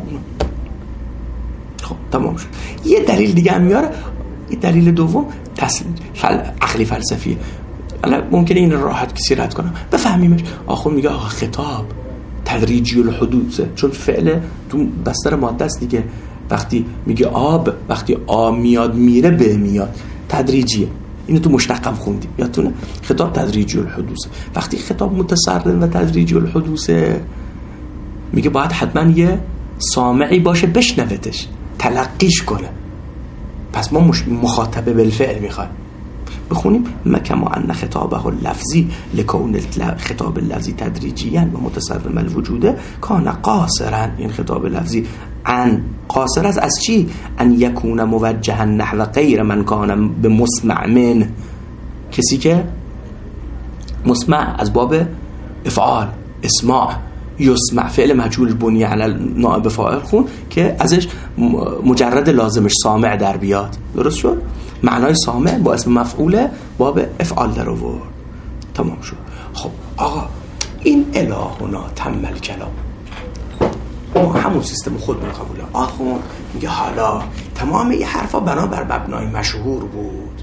خب تمام شد. یه دلیل دیگه هم میاره، یه دلیل دوم تسل... فل... عقلی فلسفیه. الان ممکنه این راحت کسی رد کنم بفهمیمش. آخر میگه آخه خطاب تدریجی الحدوثه، چون فعل تو بستر ماده است دیگه. وقتی میگه آب، وقتی آب میاد میره به میاد، تدریجیه. اینو تو مشتقم خوندیم یادتونه؟ خطاب تدریجی الحدوثه. وقتی خطاب متصرف و تدریجی الحدوثه میگه باید حتما یه سامعی باشه بشنوتش، تلقیش کنه. پس ما مش... مخاطبه بالفعل میخوایم. بخونیم کما ان خطابه اللفظی لکون خطاب اللفظی تدریجیاً و متصرم الوجوده کان قاصرا. این خطاب لفظی ان قاصر از از چی؟ ان یکون موجها نحو غیر من کان بمسمع من، کسی که مسمع از باب افعال اسماع، یسمع فعل مجهول بنی علی نائب فاعل خون که ازش مجرد لازمش سامع در بیاد. درست شد؟ معنای سامع با اسم مفعول باب افعال در آورد. تمام شد. خب آقا این الهنا تم الکلام، ما همون سیستم خودمون قبوله. آخون میگه حالا تمام این حرفا بنابر مبنای مشهور بود.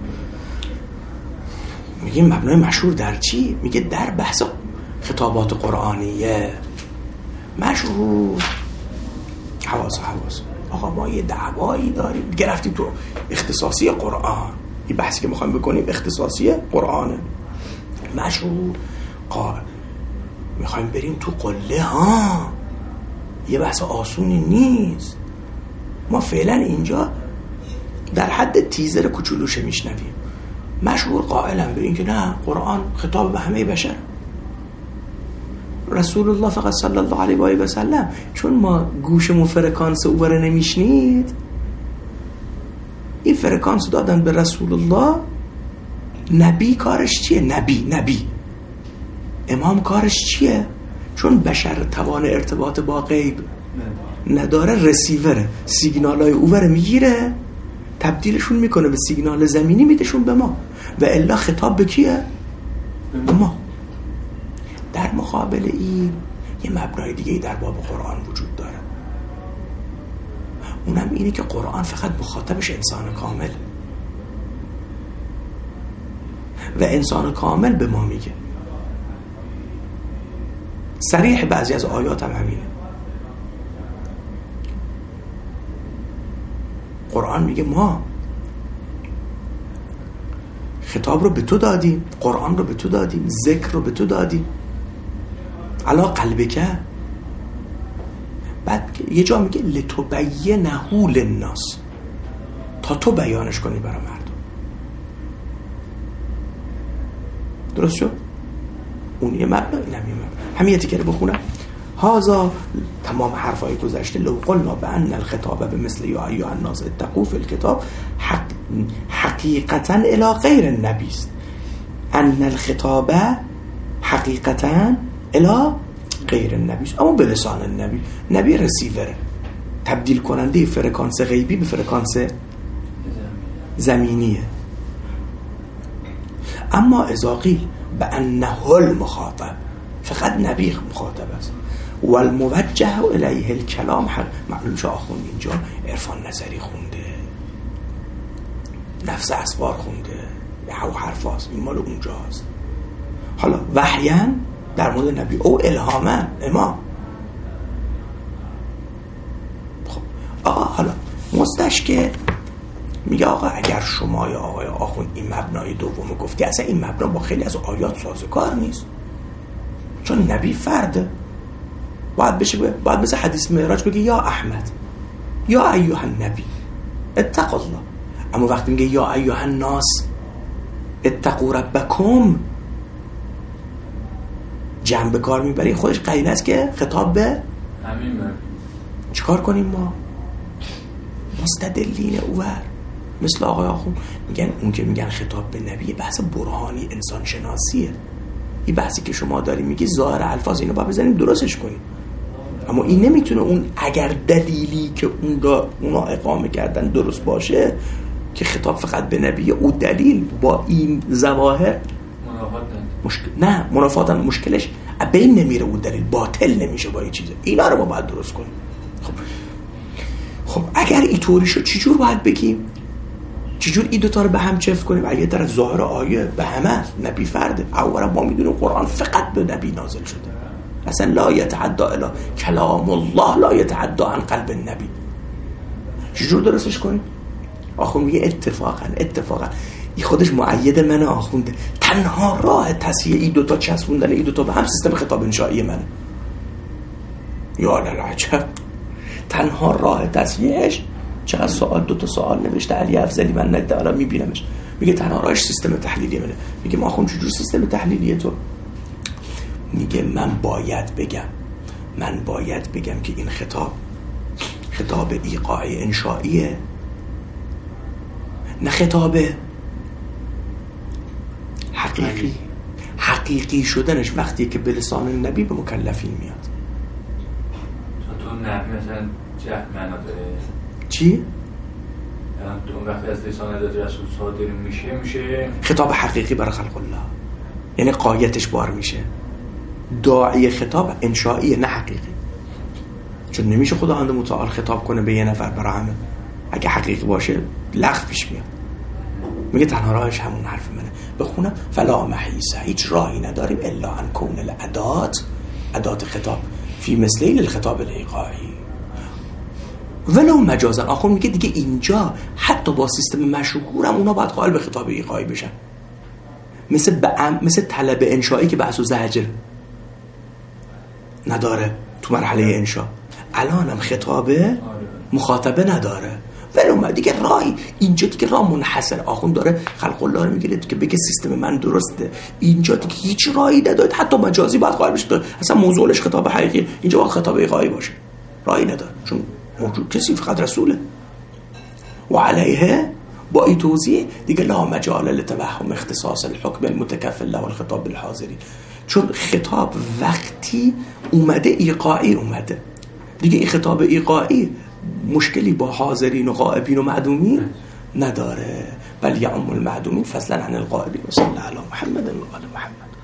میگه مبنای مشهور در چی؟ میگه در بحث خطابات قرآنیه مشهور. حواس حواس آقا ما یه دعوایی داریم، گرفتیم تو اختصاصی قرآن، این بحثی که میخوایم بکنیم اختصاصی قرآنه. مشهور قال میخوایم بریم تو قله، ها یه بحث آسونی نیست. ما فعلا اینجا در حد تیزر کوچولوشه میشنویم. مشهور قائلن به این که نه، قرآن خطاب به همه بشر، رسول الله فقط صلی الله علیه و آله و سلم. چون ما گوشمون فرکانس اوره نمیشنید، این فرکانس دادن به رسول الله. نبی کارش چیه؟ نبی نبی امام کارش چیه؟ چون بشر توان ارتباط با غیب نداره، رسیوره، سیگنالای اوره میگیره تبدیلشون میکنه به سیگنال زمینی میدهشون به ما، و الا خطاب به کیه؟ به ما. در مقابل این یه مبنای دیگه در باب قرآن وجود داره، اونم اینه که قرآن فقط مخاطبش انسان کامل، و انسان کامل به ما میگه. صریح بعضی از آیات هم همینه. قرآن میگه ما خطاب رو به تو دادیم، قرآن رو به تو دادیم، ذکر رو به تو دادیم علا قلبک. بعد یه جا میگه لتبینه للناس، تا تو بیانش کنی برای مردم. درست شد؟ اون یه مبنا، این هم یه مبنا. همین یه تیکه رو بخونم. هازا تمام حرفای گذشته. لو قلنا بأن الخطاب بمثل یا ایها الناس اتقوا فی الکتاب حق حقیقتا الی غیر النبی است. ان الخطاب حقیقتا الی غیر النبی است، اما به لسان النبی. نبی رسیوره، تبدیل کننده فرکانس غیبی به فرکانس زمینیه. اما اذا قیل بأنه المخاطب، فقط نبی مخاطب است. والموجه الیه الکلام حق. معلوم شو آخوند اینجا عرفان نظری خونده، نفس اسوار خونده، او حرفاست، این مال اونجاست. حالا وحیاً در مورد نبی او الهاماً امام. خب آقا حالا مستشکل میگه آقا اگر شما یا آقای آخوند این مبنای دوم گفتی، اصلا این مبنا با خیلی از آیات سازگار نیست، چون نبی فرده. باید بشه باید مثل حدیث معراج بگه یا احمد یا ایها النبی اتق الله، اما وقتی میگه یا ایها الناس اتقوا ربکم، جمع به کار میبری، خودش قرینه است که خطاب به همین من. چیکار کنیم ما؟ مستدلین اوور مثل آقای آخوند میگن اون که میگن خطاب به نبی بحث برهانی انسان شناسیه. این بحثی که شما داری میگی ظاهر الفاظ اینو باید بزنیم درستش کنیم، اما این نمیتونه اون اگر دلیلی که اون را اونا اقامه کردن درست باشه که خطاب فقط به نبی، او دلیل با این ظواهر مشکل نه منافات مشکلش بین نمیره، اون دلیل باطل نمیشه با این چیزه. اینا رو ما باید درست کنیم. خب خب اگر اینطوری شد چجور باید بگیم؟ چجور این دوتا رو به هم چفت کنیم؟ اگه در ظاهر آیه به همه نبی فرده، اولا ما میدونیم قرآن فقط به نبی نازل شده، اصلا لا یتعدی الا کلام الله لا یتعدی عن قلب النبی. چجور درستش کنیم؟ آخوند میگه اتفاقا اتفاقا این خودش معید من آخونده، تنها راه تصحیح این دوتا چسبوندن این دوتا به هم سیستم خطاب انشایی منه. یا للعجب، تنها راه تصحیحش چقدر سوال، دوتا سوال نوشته علی افضلی، من نگده الان میبینمش، میگه تنها راهش سیستم تحلیلی منه. میگه ما خون چجور سیستم تحلیلیه تو؟ میگه من باید بگم من باید بگم که این خطاب خطاب ایقاعی انشائیه، نه خطاب حقیقی. حقیقی شدنش وقتی که به لسان نبی به مکلفین میاد. تو نبی مثلا چه معنا داره؟ چی؟ تو وقتی از لسان حضرت رسول صادر میشه میشه خطاب حقیقی برای خلق الله، یعنی قایتش بار میشه. داعی خطاب انشائیه نه حقیقی، چون نمیشه خداوند متعال خطاب کنه به یه نفر برای همه. اگه حقیقی باشه لغو پیش میاد. میگه تنها راهش همون حرف منه. بخونم فلا محیصه، هیچ راهی نداریم الا ان کون الادات، ادات خطاب فی مثلی للخطاب الایقاعی ولو مجازا. آخر میگه دیگه اینجا حتی با سیستم مشهورم اونا باید قائل به خطاب ایقاعی بشن، مثل بعم مثل طلب انشایی که بحث و زجر نداره تو مرحله انشا. الانم خطابه مخاطبه نداره ولو دیگه راهی اینجا دیگه راه منحصر. آخون داره خلق الله رو میگیره که بگه سیستم من درسته. اینجا دیگه هیچ راهی نداره، حتی مجازی باید قائل بشه. اصلا موضوعش خطاب حقیقی، اینجا باید خطاب ایقاعی باشه. راهی نداره چون موجود کسی فقط رسوله. و علیه با این توضیح دیگه لا مجال لتوهم اختصاص الحکم المتکفل له الخطاب بالحاضرین، چون خطاب وقتی اومده ایقاعی اومده دیگه، این خطاب ایقاعی مشکلی با حاضرین و غائبین و معدومین نداره، بل یعم المعدومین فضلا عن الغائبین. و صلی الله علی محمد و آل محمد.